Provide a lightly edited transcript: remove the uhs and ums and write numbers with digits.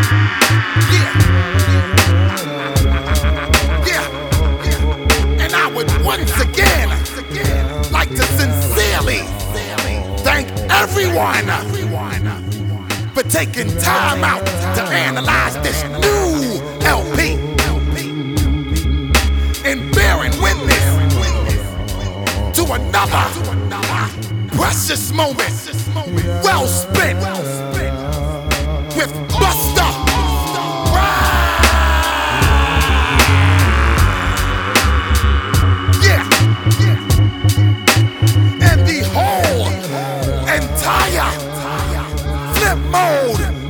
Yeah, yeah. And I would once again like to sincerely thank everyone for taking time out to analyze this new LP and bearing witness to another precious moment well spent with Busta Rhymes. Yeah, and the whole entire Flip Mode